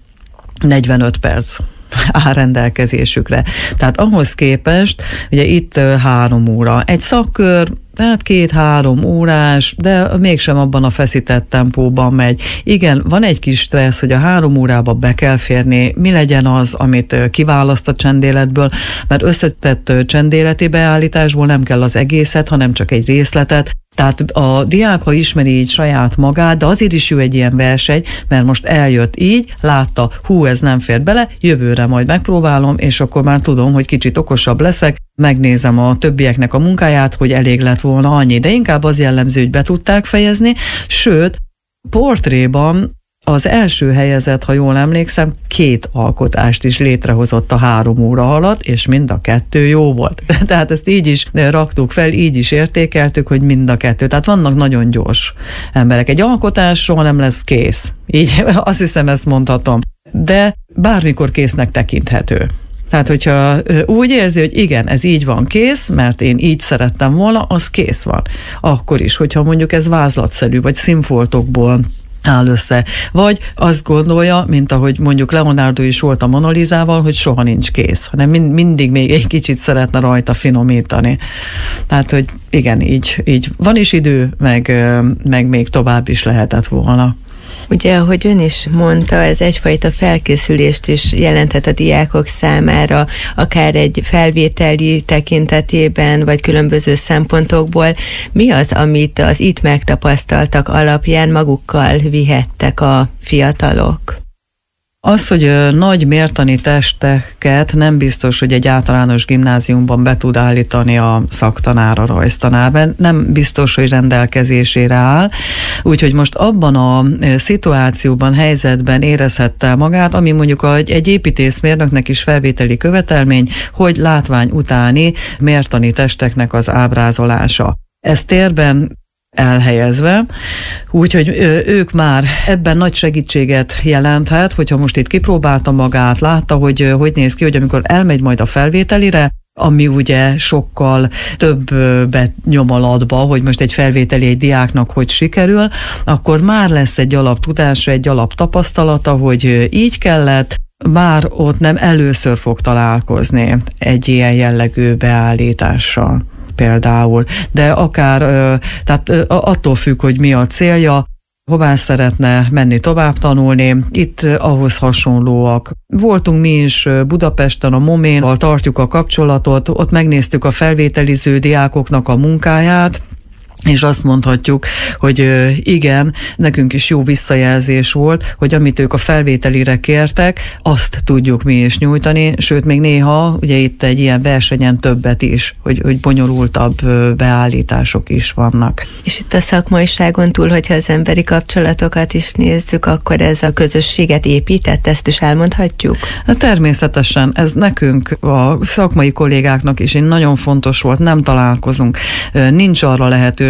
45 perc áll rendelkezésükre. Tehát ahhoz képest, ugye itt 3 óra. Egy szakkör, tehát 2-3 órás, de mégsem abban a feszített tempóban megy. Igen, van egy kis stressz, hogy a 3 órába be kell férni, mi legyen az, amit kiválaszt a csendéletből, mert összetett csendéleti beállításból nem kell az egészet, hanem csak egy részletet. Tehát a diák, ha ismeri így saját magát, de azért is jó egy ilyen verseny, mert most eljött így, látta, ez nem fér bele, jövőre majd megpróbálom, és akkor már tudom, hogy kicsit okosabb leszek, megnézem a többieknek a munkáját, hogy elég lett volna annyi, de inkább az jellemző, hogy be tudták fejezni, sőt, portréban az első helyezett, ha jól emlékszem, 2 alkotást is létrehozott a 3 óra alatt, és mind a 2 jó volt. Tehát ezt így is raktuk fel, így is értékeltük, hogy mind a 2. Tehát vannak nagyon gyors emberek. Egy alkotás soha nem lesz kész. Így azt hiszem, ezt mondhatom. De bármikor késznek tekinthető. Tehát, hogyha úgy érzi, hogy igen, ez így van kész, mert én így szerettem volna, az kész van. Akkor is, hogyha mondjuk ez vázlatszerű, vagy színfoltokból áll össze. Vagy azt gondolja, mint ahogy mondjuk Leonardo is volt a Mona Lisával, hogy soha nincs kész, hanem mindig még egy kicsit szeretne rajta finomítani. Tehát, hogy igen, így van is idő, meg még tovább is lehetett volna. Ugye, ahogy ön is mondta, ez egyfajta felkészülést is jelenthet a diákok számára, akár egy felvételi tekintetében, vagy különböző szempontokból. Mi az, amit az itt megtapasztaltak alapján magukkal vihettek a fiatalok? Az, hogy nagy mértani testeket nem biztos, hogy egy általános gimnáziumban be tud állítani a szaktanár, a rajztanár, mert nem biztos, hogy rendelkezésére áll. Úgyhogy most abban a szituációban, helyzetben érezhette magát, ami mondjuk egy építészmérnöknek is felvételi követelmény, hogy látvány utáni mértani testeknek az ábrázolása. Ez térben elhelyezve, úgyhogy ők már ebben nagy segítséget jelenthet, hogyha most itt kipróbálta magát, látta, hogy néz ki, hogy amikor elmegy majd a felvételire, ami ugye sokkal többet nyom alatba, hogy most egy felvételi egy diáknak hogy sikerül, akkor már lesz egy alaptudása, egy alaptapasztalata, hogy így kellett, már ott nem először fog találkozni egy ilyen jellegű beállítással például, de akár, tehát attól függ, hogy mi a célja, hová szeretne menni tovább tanulni, itt ahhoz hasonlóak. Voltunk mi is Budapesten, a Moménnal tartjuk a kapcsolatot, ott megnéztük a felvételiző diákoknak a munkáját, és azt mondhatjuk, hogy igen, nekünk is jó visszajelzés volt, hogy amit ők a felvételire kértek, azt tudjuk mi is nyújtani, sőt még néha, ugye itt egy ilyen versenyen többet is, hogy bonyolultabb beállítások is vannak. És itt a szakmaiságon túl, hogyha az emberi kapcsolatokat is nézzük, akkor ez a közösséget épített, ezt is elmondhatjuk? Természetesen, ez nekünk, a szakmai kollégáknak is nagyon fontos volt, nem találkozunk, nincs arra lehetőség,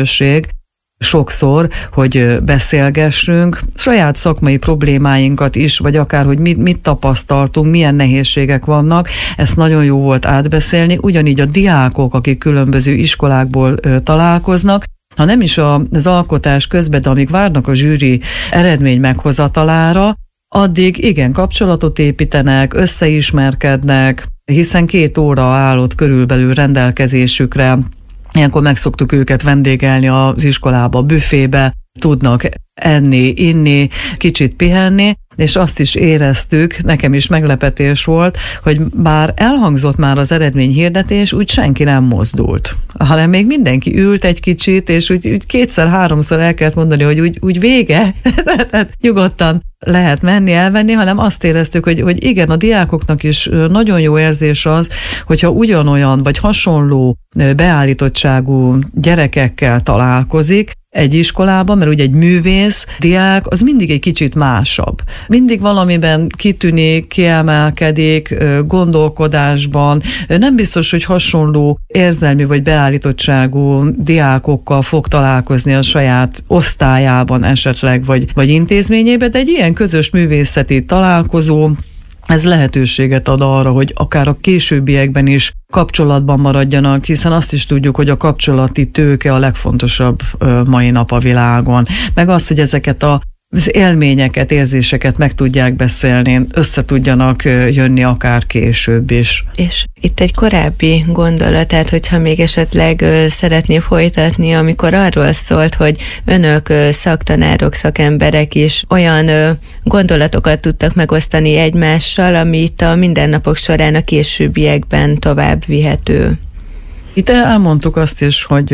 sokszor, hogy beszélgessünk, saját szakmai problémáinkat is, vagy akár, hogy mit tapasztaltunk, milyen nehézségek vannak, ezt nagyon jó volt átbeszélni, ugyanígy a diákok, akik különböző iskolákból találkoznak, ha nem is az alkotás közben, de amíg várnak a zsűri eredmény meghozatalára, addig igen, kapcsolatot építenek, összeismerkednek, hiszen 2 óra állott körülbelül rendelkezésükre. Ilyenkor meg szoktuk őket vendégelni az iskolába, büfébe, tudnak enni, inni, kicsit pihenni, és azt is éreztük, nekem is meglepetés volt, hogy bár elhangzott már az eredményhirdetés, úgy senki nem mozdult, hanem még mindenki ült egy kicsit, és úgy 2-3-szor el kellett mondani, hogy úgy vége, tehát nyugodtan lehet menni, elvenni, hanem azt éreztük, hogy igen, a diákoknak is nagyon jó érzés az, hogyha ugyanolyan vagy hasonló beállítottságú gyerekekkel találkozik egy iskolában, mert ugye egy művész diák az mindig egy kicsit másabb. Mindig valamiben kitűnik, kiemelkedik, gondolkodásban. Nem biztos, hogy hasonló érzelmi vagy beállítottságú diákokkal fog találkozni a saját osztályában esetleg, vagy intézményében, de egy ilyen közös művészeti találkozó, ez lehetőséget ad arra, hogy akár a későbbiekben is kapcsolatban maradjanak, hiszen azt is tudjuk, hogy a kapcsolati tőke a legfontosabb mai nap a világon. Meg az, hogy ezeket az élményeket, érzéseket meg tudják beszélni, össze tudjanak jönni akár később is. És itt egy korábbi gondolat, tehát hogyha még esetleg szeretné folytatni, amikor arról szólt, hogy önök szaktanárok, szakemberek is olyan gondolatokat tudtak megosztani egymással, amit a mindennapok során a későbbiekben tovább vihető. Itt elmondtuk azt is, hogy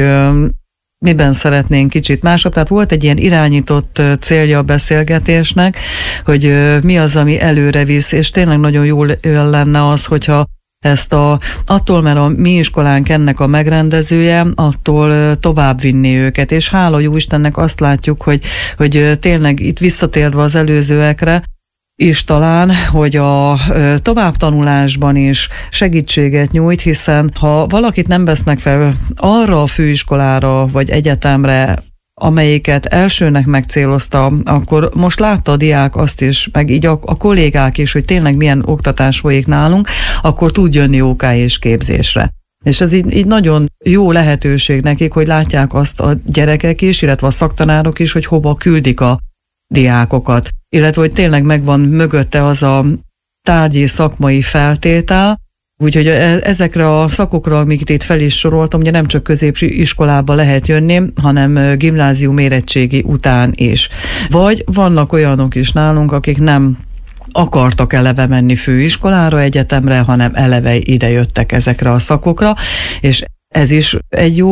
miben szeretnénk kicsit másabb. Tehát volt egy ilyen irányított célja a beszélgetésnek, hogy mi az, ami előre visz, és tényleg nagyon jól lenne az, hogyha ezt attól, mert a mi iskolánk ennek a megrendezője, attól tovább vinni őket, és hála jó Istennek azt látjuk, hogy tényleg itt visszatérve az előzőekre, és talán, hogy a továbbtanulásban is segítséget nyújt, hiszen ha valakit nem vesznek fel arra a főiskolára vagy egyetemre, amelyiket elsőnek megcélozta, akkor most látta a diák azt is, meg így a kollégák is, hogy tényleg milyen oktatás folyik nálunk, akkor tud jönni OK és képzésre. És ez így nagyon jó lehetőség nekik, hogy látják azt a gyerekek is, illetve a szaktanárok is, hogy hova küldik a diákokat, illetve hogy tényleg megvan mögötte az a tárgyi szakmai feltétel, úgyhogy ezekre a szakokra, amiket itt fel is soroltam, ugye nem csak középiskolába lehet jönni, hanem gimnázium érettségi után is. Vagy vannak olyanok is nálunk, akik nem akartak eleve menni főiskolára, egyetemre, hanem eleve ide jöttek ezekre a szakokra, és ez is egy jó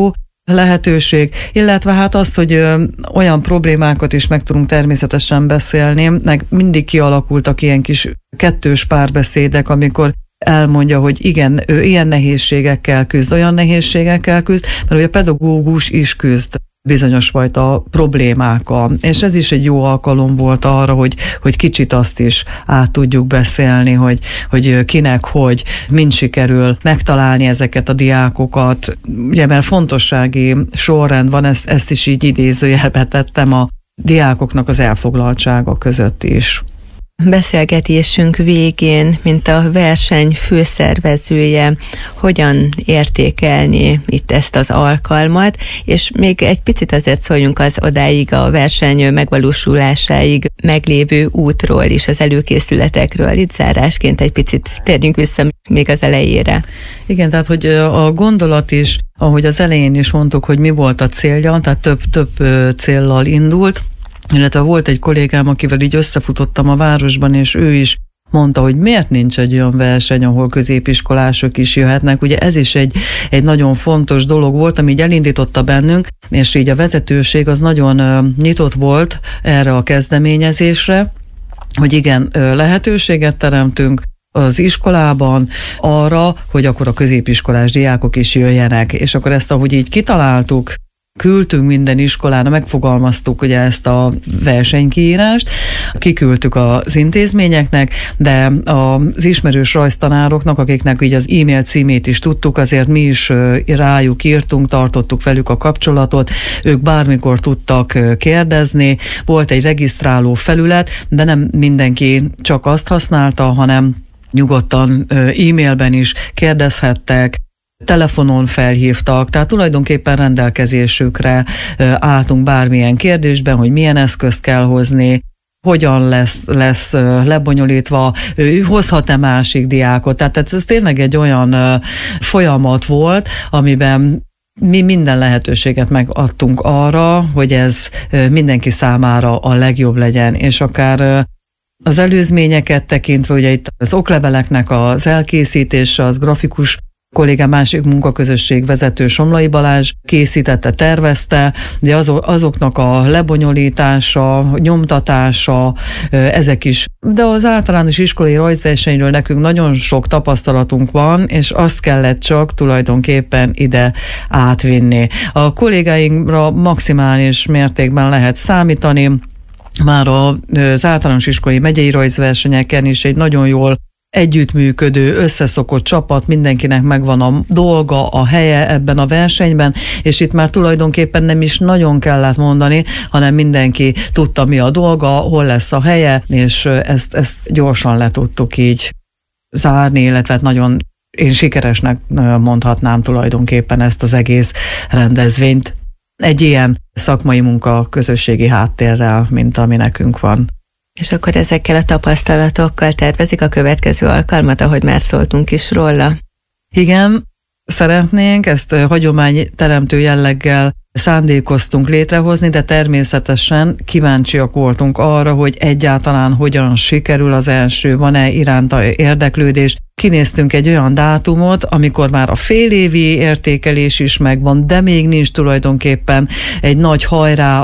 lehetőség, illetve hát azt, hogy olyan problémákat is meg tudunk természetesen beszélni, meg mindig kialakultak ilyen kis kettős párbeszédek, amikor elmondja, hogy igen, ő ilyen nehézségekkel küzd, olyan nehézségekkel küzd, mert ugye a pedagógus is küzd bizonyos fajta problémákkal. És ez is egy jó alkalom volt arra, hogy kicsit azt is át tudjuk beszélni, hogy kinek, hogy mind sikerül megtalálni ezeket a diákokat. Ugye, mert fontossági sorrend van, ezt is így idézőjelbe tettem, a diákoknak az elfoglaltsága között is. Beszélgetésünk végén, mint a verseny főszervezője, hogyan értékelni itt ezt az alkalmat, és még egy picit azért szóljunk az odáig, a verseny megvalósulásáig meglévő útról is, az előkészületekről. Itt zárásként egy picit térjünk vissza még az elejére. Igen, tehát hogy a gondolat is, ahogy az elején is mondtuk, hogy mi volt a célja, tehát több céllal indult, illetve volt egy kollégám, akivel így összefutottam a városban, és ő is mondta, hogy miért nincs egy olyan verseny, ahol középiskolások is jöhetnek. Ugye ez is egy nagyon fontos dolog volt, ami így elindította bennünk, és így a vezetőség az nagyon nyitott volt erre a kezdeményezésre, hogy igen, lehetőséget teremtünk az iskolában arra, hogy akkor a középiskolás diákok is jöjjenek. És akkor ezt, ahogy így kitaláltuk, küldtünk minden iskolára, megfogalmaztuk ugye ezt a versenykiírást, kiküldtük az intézményeknek, de az ismerős rajztanároknak, akiknek így az e-mail címét is tudtuk, azért mi is rájuk írtunk, tartottuk velük a kapcsolatot, ők bármikor tudtak kérdezni, volt egy regisztráló felület, de nem mindenki csak azt használta, hanem nyugodtan e-mailben is kérdezhettek, telefonon felhívtak, tehát tulajdonképpen rendelkezésükre álltunk bármilyen kérdésben, hogy milyen eszközt kell hozni, hogyan lesz lebonyolítva, hozhat-e másik diákot. Tehát ez tényleg egy olyan folyamat volt, amiben mi minden lehetőséget megadtunk arra, hogy ez mindenki számára a legjobb legyen, és akár az előzményeket tekintve, ugye itt az okleveleknek az elkészítése, az grafikus kollégám, másik munkaközösség vezető Somlai Balázs készítette, tervezte, de azoknak a lebonyolítása, nyomtatása, ezek is. De az általános iskolai rajzversenyről nekünk nagyon sok tapasztalatunk van, és azt kellett csak tulajdonképpen ide átvinni. A kollégáinkra maximális mértékben lehet számítani, már az általános iskolai megyei rajzversenyeken is egy nagyon jól együttműködő, összeszokott csapat, mindenkinek megvan a dolga, a helye ebben a versenyben, és itt már tulajdonképpen nem is nagyon kellett mondani, hanem mindenki tudta, mi a dolga, hol lesz a helye, és ezt gyorsan le tudtuk így zárni, illetve nagyon én sikeresnek mondhatnám tulajdonképpen ezt az egész rendezvényt. Egy ilyen szakmai munka közösségi háttérrel, mint ami nekünk van. És akkor ezekkel a tapasztalatokkal tervezik a következő alkalmat, ahogy már szóltunk is róla? Igen, szeretnénk, ezt hagyományteremtő jelleggel szándékoztunk létrehozni, de természetesen kíváncsiak voltunk arra, hogy egyáltalán hogyan sikerül az első, van-e iránta érdeklődés. Kinéztünk egy olyan dátumot, amikor már a félévi értékelés is megvan, de még nincs tulajdonképpen egy nagy hajrá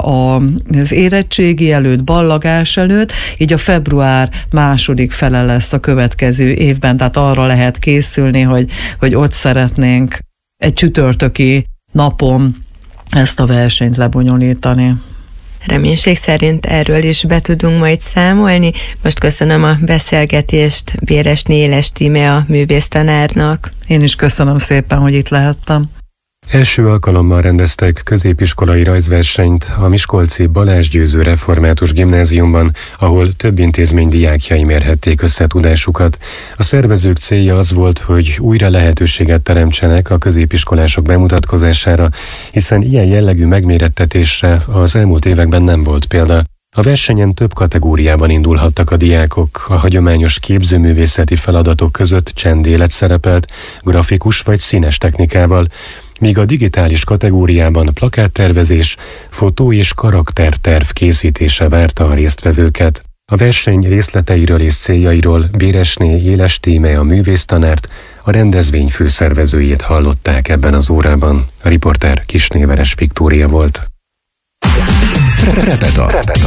az érettségi előtt, ballagás előtt, így a február második fele lesz a következő évben, tehát arra lehet készülni, hogy ott szeretnénk egy csütörtöki napon ezt a versenyt lebonyolítani. Reménység szerint erről is be tudunk majd számolni. Most köszönöm a beszélgetést Béresné Éles Tíme, a művésztanárnak. Én is köszönöm szépen, hogy itt lehettem. Első alkalommal rendeztek középiskolai rajzversenyt a miskolci Balázs Győző Református Gimnáziumban, ahol több intézmény diákjai mérhették össze tudásukat. A szervezők célja az volt, hogy újra lehetőséget teremtsenek a középiskolások bemutatkozására, hiszen ilyen jellegű megmérettetésre az elmúlt években nem volt példa. A versenyen több kategóriában indulhattak a diákok, a hagyományos képzőművészeti feladatok között csendélet szerepelt, grafikus vagy színes technikával, míg a digitális kategóriában plakáttervezés, fotó és karakterterv készítése várta a résztvevőket. A verseny részleteiről és céljairól Béresné Éles Tíme, a művésztanárt, A rendezvény főszervezőjét hallották ebben az órában. A riporter Kisnéveres Viktória volt. Repeta.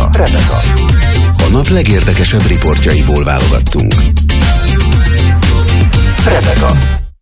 A nap legérdekesebb riportjaiból válogattunk. Repeta.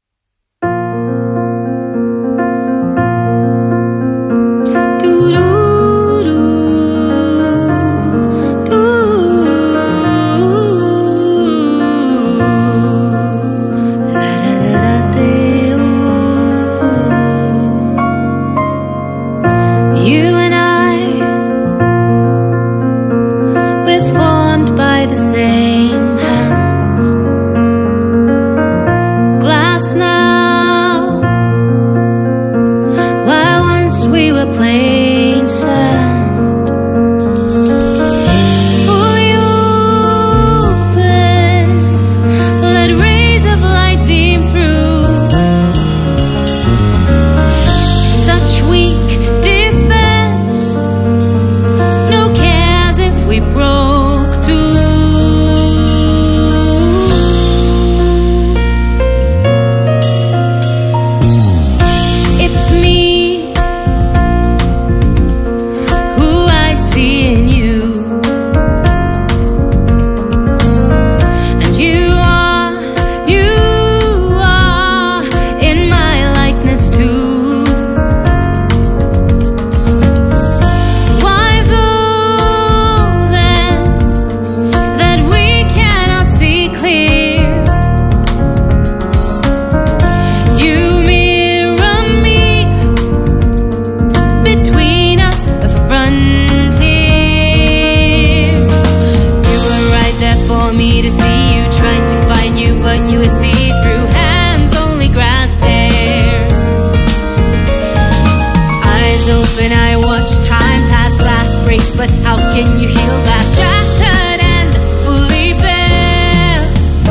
But how can you heal that shattered and fully bare?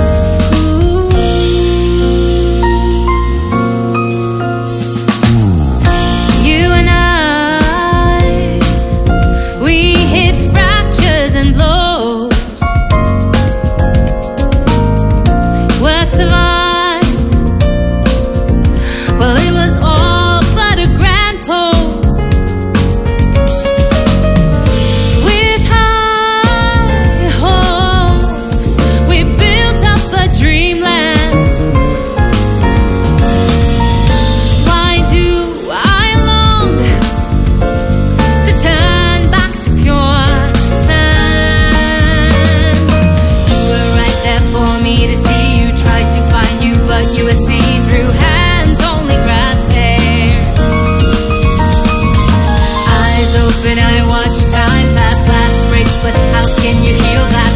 You and I, we hit fractures and blows, works of art. Well, it was all but a grand pose. You were see-through hands, only grasp air. Eyes open, I watch time pass, glass breaks, but how can you heal that?